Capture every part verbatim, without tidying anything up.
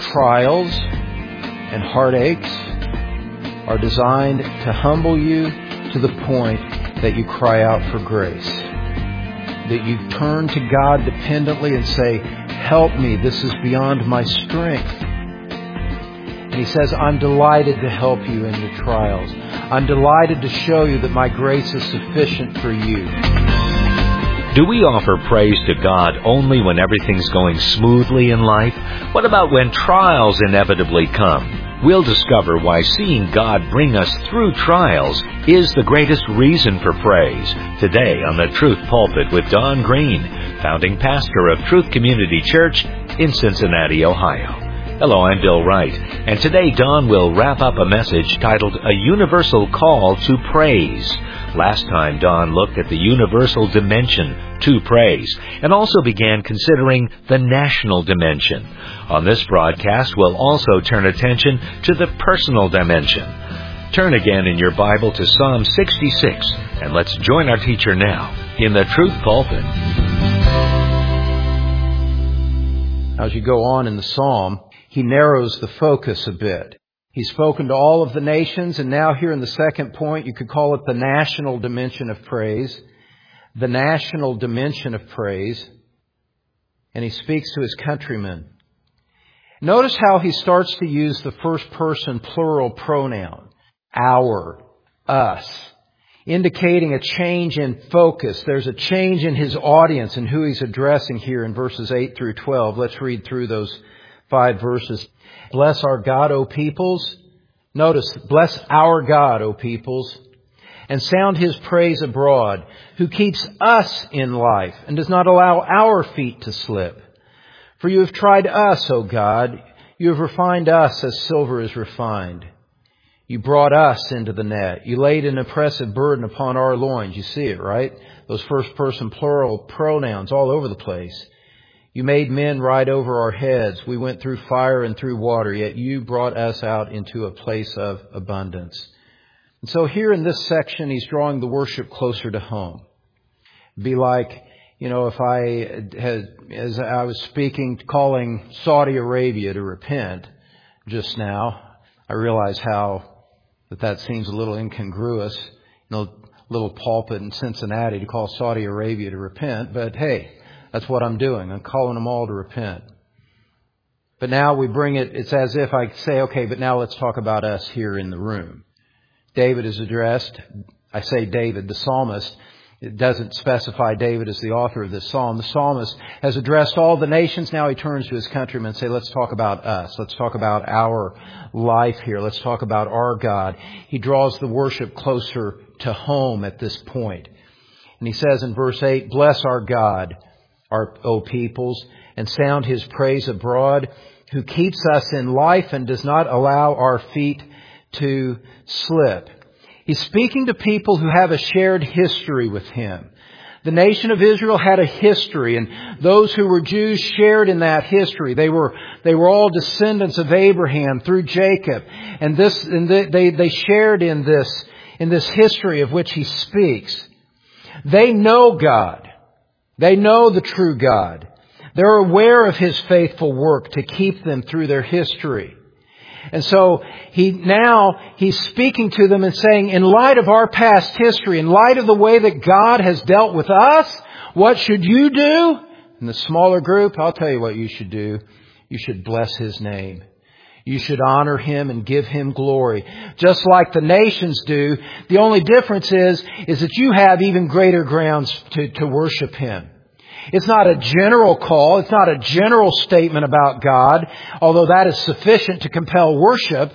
trials and heartaches are designed to humble you to the point that you cry out for grace. That you turn to God dependently and say, help me, this is beyond my strength. And He says, I'm delighted to help you in your trials. I'm delighted to show you that my grace is sufficient for you. Do we offer praise to God only when everything's going smoothly in life? What about when trials inevitably come? We'll discover why seeing God bring us through trials is the greatest reason for praise. Today on the Truth Pulpit with Don Green, founding pastor of Truth Community Church in Cincinnati, Ohio. Hello, I'm Bill Wright, and today Don will wrap up a message titled A Universal Call to Praise. Last time, Don looked at the universal dimension to praise and also began considering the national dimension. On this broadcast, we'll also turn attention to the personal dimension. Turn again in your Bible to Psalm sixty-six, and let's join our teacher now in the Truth Pulpit. As you go on in the Psalm, he narrows the focus a bit. He's spoken to all of the nations, and now here in the second point, you could call it the national dimension of praise. The national dimension of praise. And he speaks to his countrymen. Notice how he starts to use the first person plural pronoun. Our, us. Indicating a change in focus. There's a change in his audience and who he's addressing here in verses eight through twelve. Let's read through those five verses. Bless our God, O peoples. Notice, bless our God, O peoples, and sound His praise abroad, who keeps us in life and does not allow our feet to slip. For you have tried us, O God. You have refined us as silver is refined. You brought us into the net. You laid an oppressive burden upon our loins. You see it, right? Those first person plural pronouns all over the place. You made men ride over our heads. We went through fire and through water, yet you brought us out into a place of abundance. And so here in this section, he's drawing the worship closer to home. Be like, you know, if I had, as I was speaking, calling Saudi Arabia to repent just now, I realize how that that seems a little incongruous. You know, little pulpit in Cincinnati to call Saudi Arabia to repent, but hey, that's what I'm doing. I'm calling them all to repent. But now we bring it, it's as if I say, okay, but now let's talk about us here in the room. David is addressed, I say David, the psalmist. It doesn't specify David as the author of this psalm. The psalmist has addressed all the nations. Now he turns to his countrymen and say, let's talk about us. Let's talk about our life here. Let's talk about our God. He draws the worship closer to home at this point. And he says in verse eight, bless our God, our O peoples, and sound His praise abroad, who keeps us in life and does not allow our feet to slip. He's speaking to people who have a shared history with Him. The nation of Israel had a history, and those who were Jews shared in that history. They were they were all descendants of Abraham through Jacob, and this and they they shared in this in this history of which he speaks. They know God. They know the true God. They're aware of His faithful work to keep them through their history. And so he now he's speaking to them and saying, in light of our past history, in light of the way that God has dealt with us, what should you do? In the smaller group, I'll tell you what you should do. You should bless His name. You should honor Him and give Him glory. Just like the nations do. The only difference is, is that you have even greater grounds to, to worship Him. It's not a general call. It's not a general statement about God, although that is sufficient to compel worship.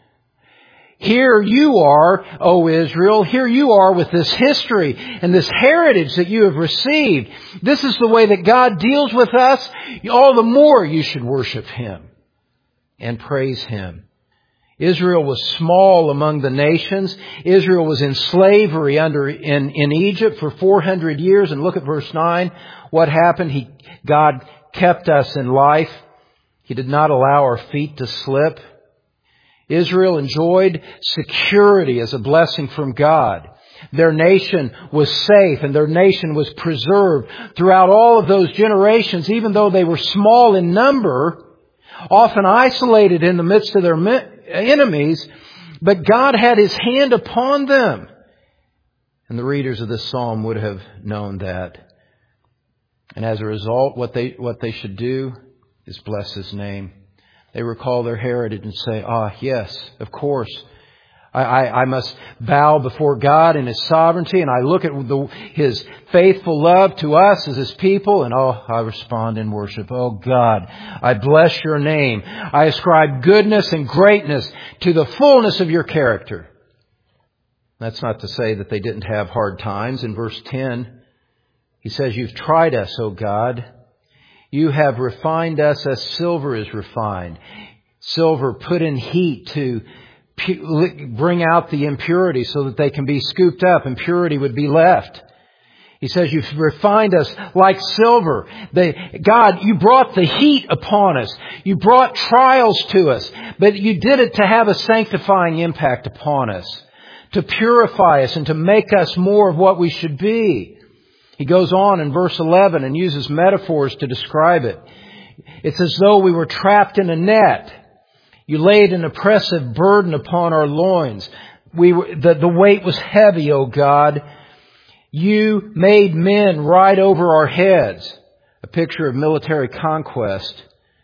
Here you are, O Israel, here you are with this history and this heritage that you have received. This is the way that God deals with us. All the more you should worship Him and praise Him. Israel was small among the nations. Israel was in slavery under in, in Egypt for four hundred years. And look at verse nine. What happened? He, God kept us in life. He did not allow our feet to slip. Israel enjoyed security as a blessing from God. Their nation was safe and their nation was preserved throughout all of those generations. Even though they were small in number, often isolated in the midst of their enemies, but God had His hand upon them. And the readers of this psalm would have known that. And as a result, what they, what they should do is bless His name. They recall their heritage and say, ah, yes, of course, I, I, I must bow before God in His sovereignty, and I look at the, His faithful love to us as His people, and oh, I respond in worship. Oh God, I bless Your name. I ascribe goodness and greatness to the fullness of Your character. That's not to say that they didn't have hard times. In verse ten, he says, You've tried us, O God. You have refined us as silver is refined. Silver put in heat to bring out the impurity so that they can be scooped up and purity would be left. He says, You've refined us like silver. They, God, You brought the heat upon us. You brought trials to us. But You did it to have a sanctifying impact upon us, to purify us and to make us more of what we should be. He goes on in verse eleven and uses metaphors to describe it. It's as though we were trapped in a net. You laid an oppressive burden upon our loins. We were, the, the weight was heavy, O God. You made men ride over our heads. A picture of military conquest.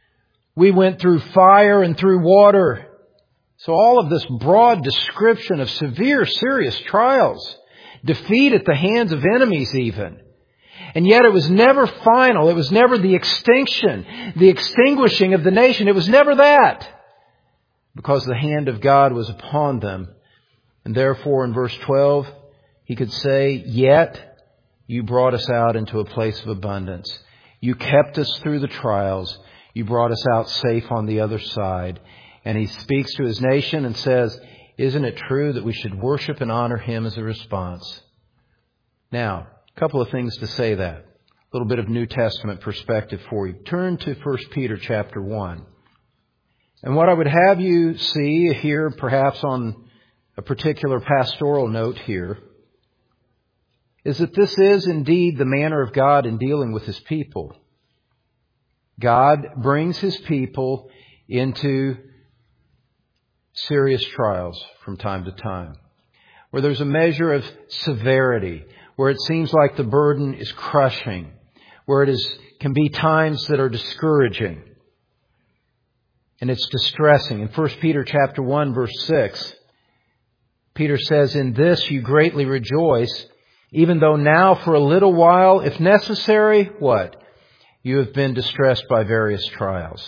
We went through fire and through water. So all of this broad description of severe, serious trials, defeat at the hands of enemies even. And yet it was never final. It was never the extinction, the extinguishing of the nation. It was never that. Because the hand of God was upon them. And therefore in verse twelve, he could say, Yet You brought us out into a place of abundance. You kept us through the trials. You brought us out safe on the other side. And he speaks to his nation and says, Isn't it true that we should worship and honor Him as a response? Now, a couple of things to say that. A little bit of New Testament perspective for you. Turn to First Peter chapter one. And what I would have you see here, perhaps on a particular pastoral note here, is that this is indeed the manner of God in dealing with His people. God brings His people into serious trials from time to time, where there's a measure of severity, where it seems like the burden is crushing, where it is can be times that are discouraging, and it's distressing. In First Peter chapter one, verse six, Peter says, In this you greatly rejoice, even though now for a little while, if necessary, what? You have been distressed by various trials.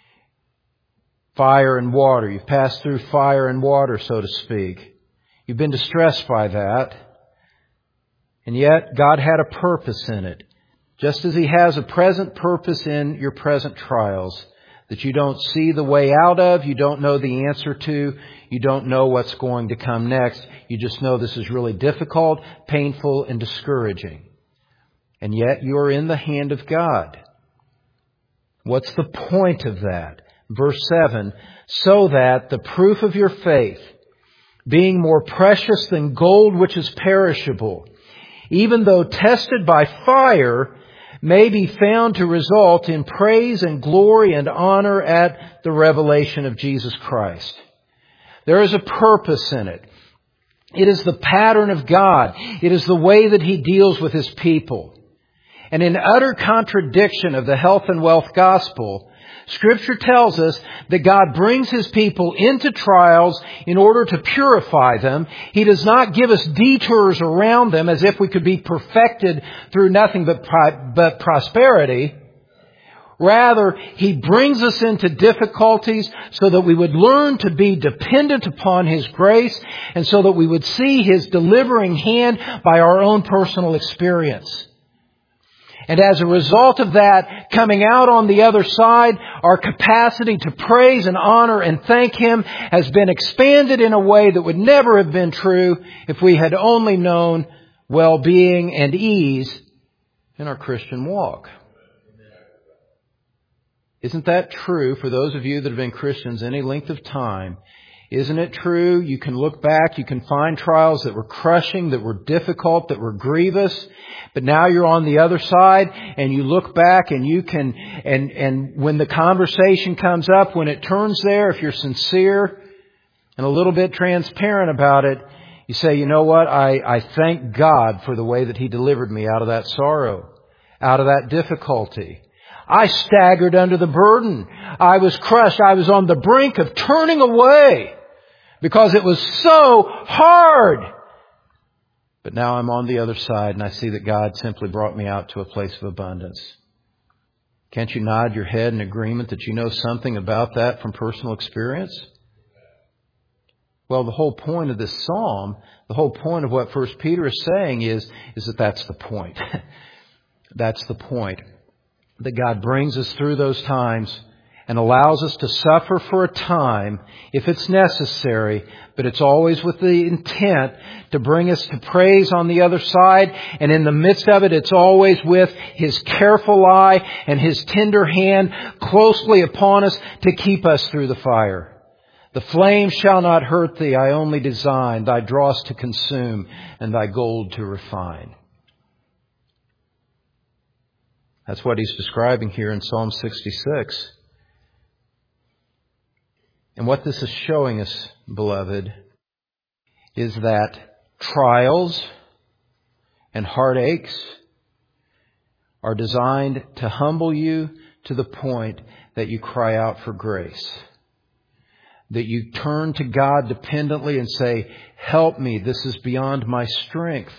Fire and water. You've passed through fire and water, so to speak. You've been distressed by that. And yet, God had a purpose in it. Just as He has a present purpose in your present trials that you don't see the way out of, you don't know the answer to, you don't know what's going to come next. You just know this is really difficult, painful, and discouraging. And yet, you are in the hand of God. What's the point of that? Verse seven, so that the proof of your faith, being more precious than gold which is perishable, even though tested by fire, may be found to result in praise and glory and honor at the revelation of Jesus Christ. There is a purpose in it. It is the pattern of God. It is the way that He deals with His people. And in utter contradiction of the health and wealth gospel, Scripture tells us that God brings His people into trials in order to purify them. He does not give us detours around them as if we could be perfected through nothing but, but prosperity. Rather, He brings us into difficulties so that we would learn to be dependent upon His grace and so that we would see His delivering hand by our own personal experience. And as a result of that, coming out on the other side, our capacity to praise and honor and thank Him has been expanded in a way that would never have been true if we had only known well-being and ease in our Christian walk. Isn't that true for those of you that have been Christians any length of time? Isn't it true? You can look back, you can find trials that were crushing, that were difficult, that were grievous, but now you're on the other side and you look back and you can, and, and when the conversation comes up, when it turns there, if you're sincere and a little bit transparent about it, you say, you know what, I, I thank God for the way that He delivered me out of that sorrow, out of that difficulty. I staggered under the burden. I was crushed. I was on the brink of turning away because it was so hard. But now I'm on the other side and I see that God simply brought me out to a place of abundance. Can't you nod your head in agreement that you know something about that from personal experience? Well, the whole point of this psalm, the whole point of what First Peter is saying is, is that that's the point. That's the point. That God brings us through those times and allows us to suffer for a time if it's necessary, but it's always with the intent to bring us to praise on the other side. And in the midst of it, it's always with His careful eye and His tender hand closely upon us to keep us through the fire. The flame shall not hurt thee, I only design thy dross to consume and thy gold to refine. That's what he's describing here in Psalm sixty-six. And what this is showing us, beloved, is that trials and heartaches are designed to humble you to the point that you cry out for grace. That you turn to God dependently and say, help me, this is beyond my strength.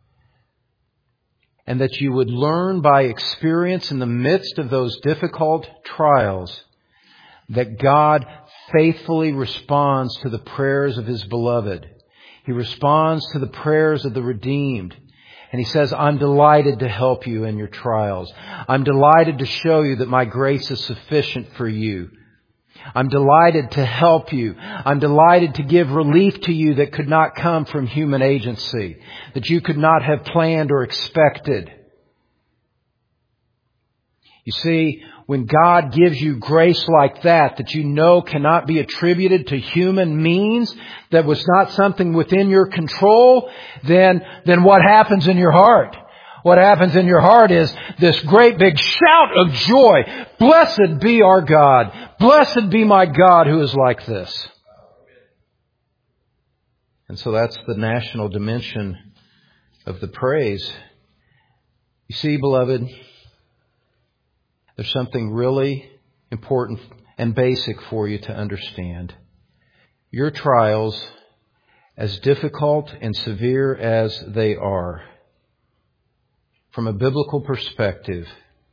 And that you would learn by experience in the midst of those difficult trials that God faithfully responds to the prayers of His beloved. He responds to the prayers of the redeemed. And He says, I'm delighted to help you in your trials. I'm delighted to show you that my grace is sufficient for you. I'm delighted to help you. I'm delighted to give relief to you that could not come from human agency, that you could not have planned or expected. You see, when God gives you grace like that, that you know cannot be attributed to human means, that was not something within your control, then, then what happens in your heart? What happens in your heart is this great big shout of joy. Blessed be our God. Blessed be my God who is like this. And so that's the national dimension of the praise. You see, beloved, there's something really important and basic for you to understand. Your trials, as difficult and severe as they are, from a biblical perspective,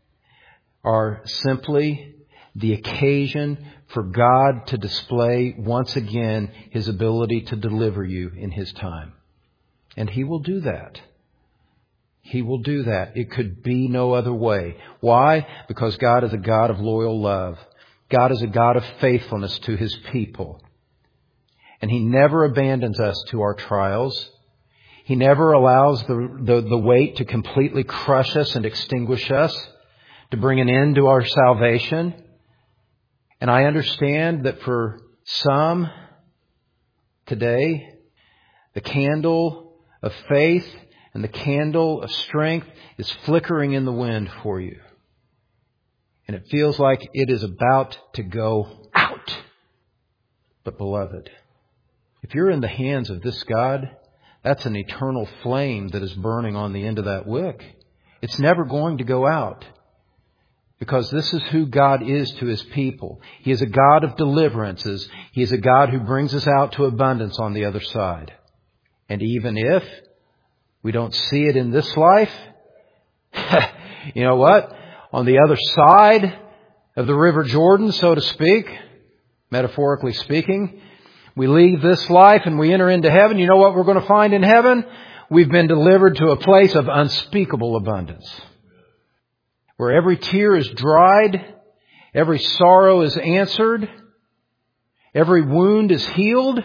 are simply the occasion for God to display once again His ability to deliver you in His time. And He will do that. He will do that. It could be no other way. Why? Because God is a God of loyal love. God is a God of faithfulness to His people. And He never abandons us to our trials. He never allows the, the, the weight to completely crush us and extinguish us, to bring an end to our salvation. And I understand that for some today, the candle of faith and the candle of strength is flickering in the wind for you. And it feels like it is about to go out. But beloved, if you're in the hands of this God, that's an eternal flame that is burning on the end of that wick. It's never going to go out. Because this is who God is to His people. He is a God of deliverances. He is a God who brings us out to abundance on the other side. And even if we don't see it in this life, you know what? On the other side of the River Jordan, so to speak, metaphorically speaking, we leave this life and we enter into heaven. You know what we're going to find in heaven? We've been delivered to a place of unspeakable abundance, where every tear is dried, every sorrow is answered, every wound is healed,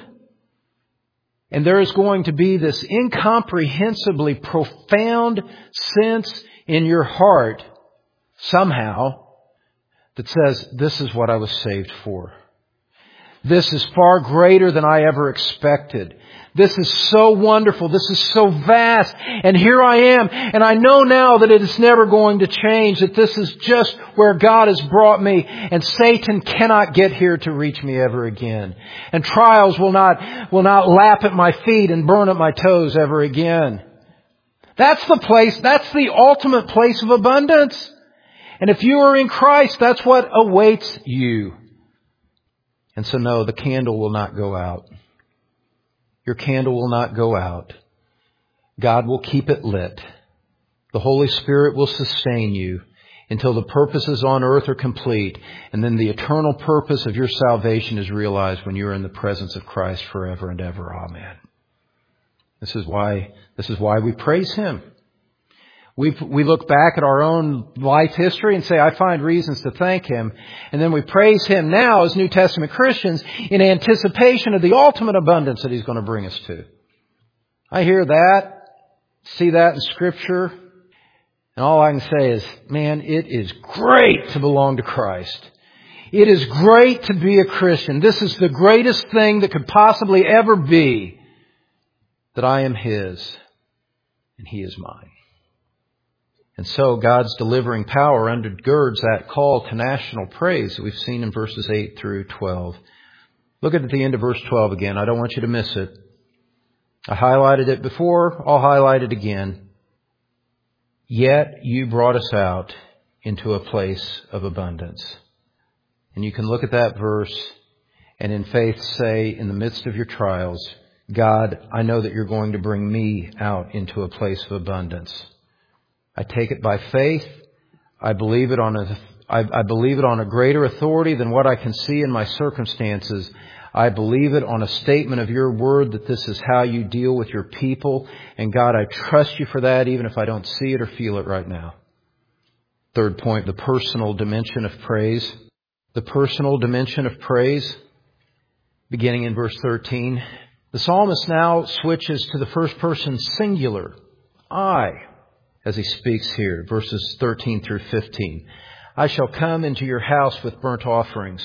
and there is going to be this incomprehensibly profound sense in your heart, somehow, that says, this is what I was saved for. This is far greater than I ever expected. This is so wonderful. This is so vast. And here I am. And I know now that it is never going to change. That this is just where God has brought me. And Satan cannot get here to reach me ever again. And trials will not, will not lap at my feet and burn at my toes ever again. That's the place, that's the ultimate place of abundance. And if you are in Christ, that's what awaits you. And so no, the candle will not go out. Your candle will not go out. God will keep it lit. The Holy Spirit will sustain you until the purposes on earth are complete. And then the eternal purpose of your salvation is realized when you're in the presence of Christ forever and ever. Amen. This is why, this is why we praise Him. We we look back at our own life history and say, I find reasons to thank Him. And then we praise Him now as New Testament Christians in anticipation of the ultimate abundance that He's going to bring us to. I hear that, see that in Scripture, and all I can say is, man, it is great to belong to Christ. It is great to be a Christian. This is the greatest thing that could possibly ever be, that I am His and He is mine. And so God's delivering power undergirds that call to national praise that we've seen in verses eight through twelve. Look at the end of verse twelve again. I don't want you to miss it. I highlighted it before. I'll highlight it again. Yet you brought us out into a place of abundance. And you can look at that verse and in faith say, in the midst of your trials, God, I know that you're going to bring me out into a place of abundance. I take it by faith. I believe it on a, I, I believe it on a greater authority than what I can see in my circumstances. I believe it on a statement of your word that this is how you deal with your people. And God, I trust you for that even if I don't see it or feel it right now. Third point, the personal dimension of praise. The personal dimension of praise, beginning in verse thirteen. The psalmist now switches to the first person singular, I, as he speaks here, verses thirteen through fifteen. I shall come into your house with burnt offerings.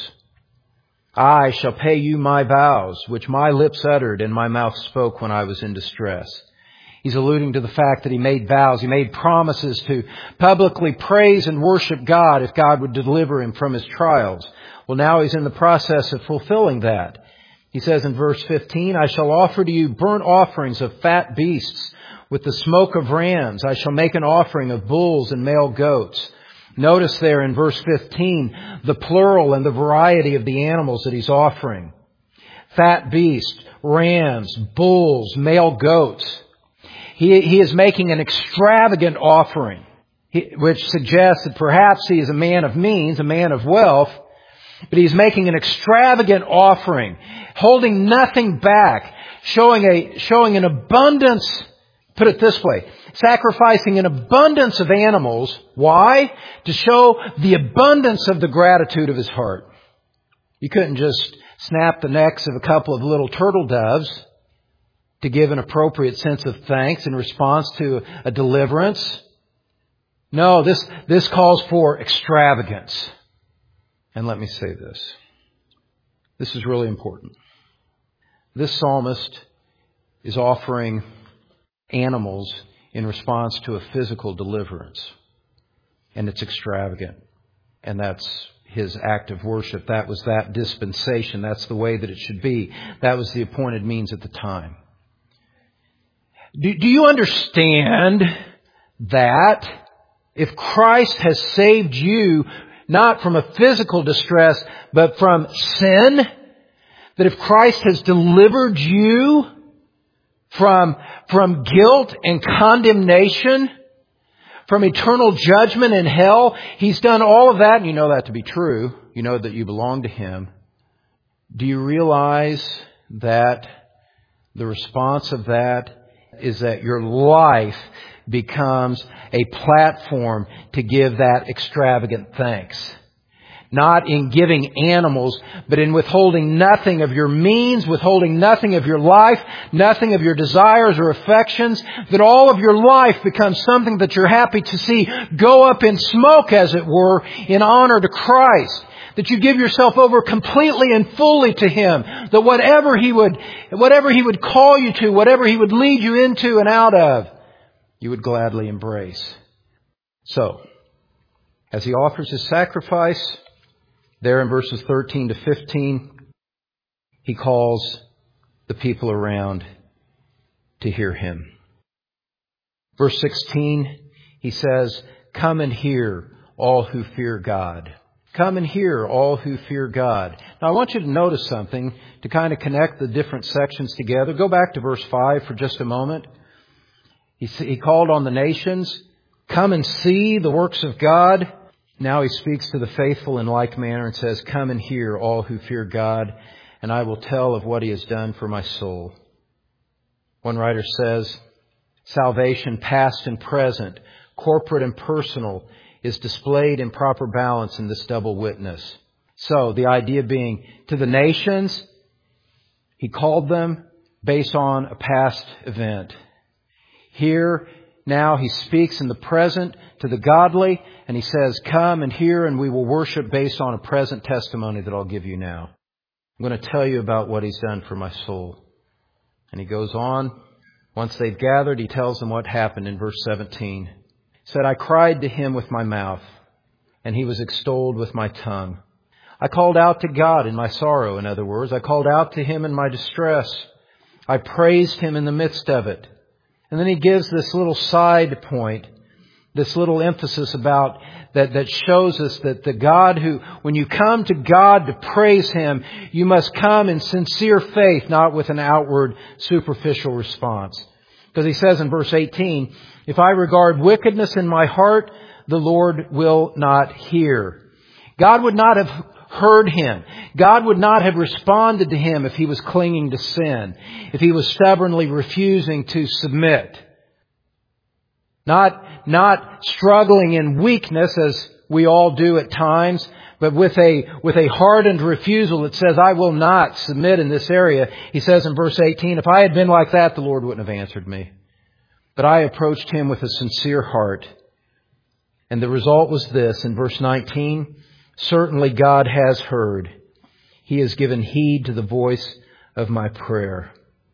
I shall pay you my vows, which my lips uttered and my mouth spoke when I was in distress. He's alluding to the fact that he made vows. He made promises to publicly praise and worship God if God would deliver him from his trials. Well, now he's in the process of fulfilling that. He says in verse fifteen, I shall offer to you burnt offerings of fat beasts with the smoke of rams. I shall make an offering of bulls and male goats. Notice there in verse fifteen, the plural and the variety of the animals that he's offering. Fat beasts, rams, bulls, male goats. He, he is making an extravagant offering, which suggests that perhaps he is a man of means, a man of wealth, but he's making an extravagant offering, holding nothing back, showing a, showing an abundance. Put it this way, sacrificing an abundance of animals. Why? To show the abundance of the gratitude of his heart. You couldn't just snap the necks of a couple of little turtle doves to give an appropriate sense of thanks in response to a deliverance. No, this, this calls for extravagance. And let me say this. This is really important. This psalmist is offering animals in response to a physical deliverance. And it's extravagant. And that's his act of worship. That was that dispensation. That's the way that it should be. That was the appointed means at the time. Do, do you understand that if Christ has saved you not from a physical distress, but from sin, that if Christ has delivered you from, from guilt and condemnation, from eternal judgment in hell, He's done all of that, and you know that to be true. You know that you belong to Him. Do you realize that the response of that is that your life becomes a platform to give that extravagant thanks? Not in giving animals, but in withholding nothing of your means, withholding nothing of your life, nothing of your desires or affections, that all of your life becomes something that you're happy to see go up in smoke, as it were, in honor to Christ. that you give yourself over completely and fully to Him, that whatever He would, whatever He would call you to, whatever He would lead you into and out of, you would gladly embrace. So, as He offers His sacrifice, there in verses thirteen to fifteen, He calls the people around to hear Him. Verse sixteen, He says, "Come and hear, all who fear God." Come and hear, all who fear God. Now I want you to notice something to kind of connect the different sections together. Go back to verse five for just a moment. He, he called on the nations, "Come and see the works of God." Now He speaks to the faithful in like manner and says, "Come and hear, all who fear God, and I will tell of what He has done for my soul." One writer says, salvation past and present, corporate and personal, is displayed in proper balance in this double witness. So the idea being, to the nations, He called them based on a past event. Here, now He speaks in the present to the godly, and He says, "Come and hear, and we will worship based on a present testimony that I'll give you now. I'm going to tell you about what He's done for my soul." And He goes on. Once they've gathered, He tells them what happened in verse seventeen. He said, "I cried to Him with my mouth, and He was extolled with my tongue. I called out to God in my sorrow," in other words. "I called out to Him in my distress. I praised Him in the midst of it." And then He gives this little side point, this little emphasis about that, that shows us that the God who, when you come to God to praise Him, you must come in sincere faith, not with an outward superficial response. Because He says in verse eighteen, "If I regard wickedness in my heart, the Lord will not hear." God would not have heard him. God would not have responded to him if he was clinging to sin, if he was stubbornly refusing to submit. Not, not struggling in weakness as we all do at times, but with a, with a hardened refusal that says, "I will not submit in this area." He says in verse eighteen, "If I had been like that, the Lord wouldn't have answered me. But I approached Him with a sincere heart." And the result was this in verse nineteen, "Certainly God has heard. He has given heed to the voice of my prayer."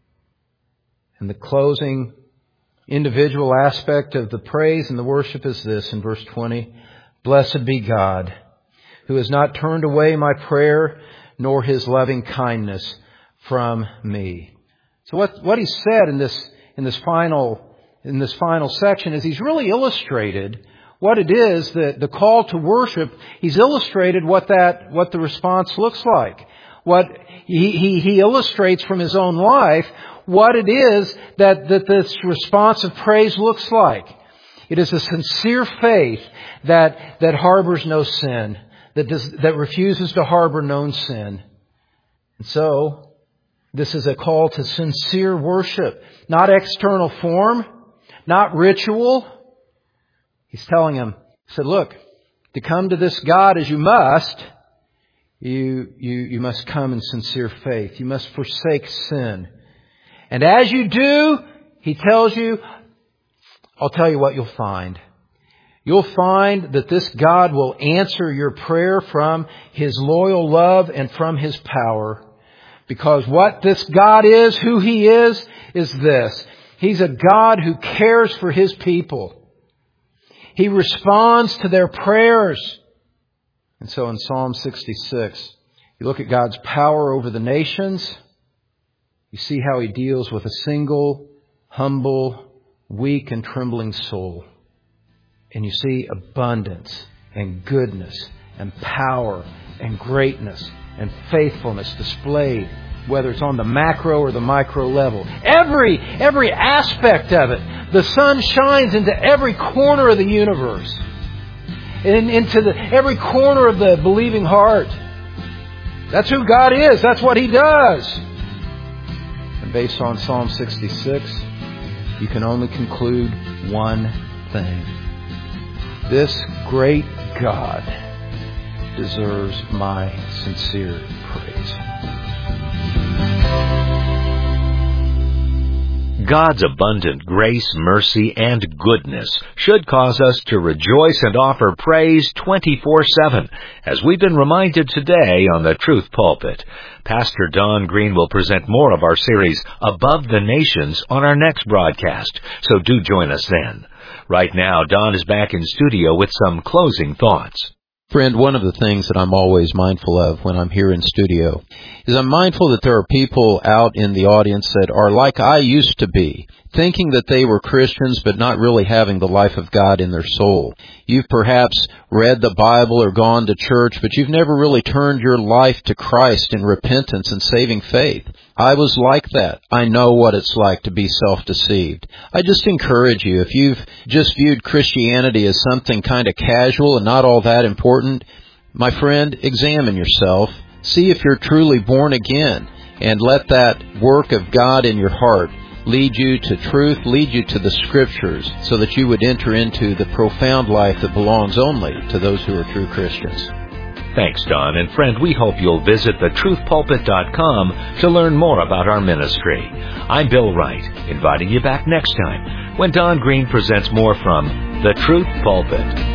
And the closing individual aspect of the praise and the worship is this in verse twenty, "Blessed be God, who has not turned away my prayer, nor His loving kindness from me." So what, what he said in this, in this final, in this final section is he's really illustrated what it is that the call to worship, he's illustrated what that, what the response looks like. What he, he, he illustrates from his own life what it is that, that this response of praise looks like. It is a sincere faith that, that harbors no sin, that does, that refuses to harbor known sin. And so, this is a call to sincere worship, not external form, not ritual. He's telling him, he said, look, to come to this God as you must, you, you, you must come in sincere faith. You must forsake sin. And as you do, he tells you, I'll tell you what you'll find. You'll find that this God will answer your prayer from His loyal love and from His power. Because what this God is, who He is, is this. He's a God who cares for His people. He responds to their prayers. And so in Psalm sixty-six, you look at God's power over the nations. You see how He deals with a single, humble, weak and trembling soul. And you see abundance and goodness and power and greatness and faithfulness displayed, whether it's on the macro or the micro level. Every, every aspect of it. The sun shines into every corner of the universe. And into the, every corner of the believing heart. That's who God is. That's what He does. And based on Psalm sixty-six, you can only conclude one thing. This great God deserves my sincere praise. God's abundant grace, mercy, and goodness should cause us to rejoice and offer praise twenty-four seven, as we've been reminded today on the Truth Pulpit. Pastor Don Green will present more of our series, Above the Nations, on our next broadcast, so do join us then. Right now, Don is back in studio with some closing thoughts. Friend, one of the things that I'm always mindful of when I'm here in studio is I'm mindful that there are people out in the audience that are like I used to be, thinking that they were Christians but not really having the life of God in their soul. You've perhaps read the Bible or gone to church, but you've never really turned your life to Christ in repentance and saving faith. I was like that. I know what it's like to be self-deceived. I just encourage you, if you've just viewed Christianity as something kind of casual and not all that important, my friend, examine yourself. See if you're truly born again, and let that work of God in your heart lead you to truth, lead you to the Scriptures, so that you would enter into the profound life that belongs only to those who are true Christians. Thanks, Don. And friend, we hope you'll visit the truth pulpit dot com to learn more about our ministry. I'm Bill Wright, inviting you back next time when Don Green presents more from the Truth Pulpit.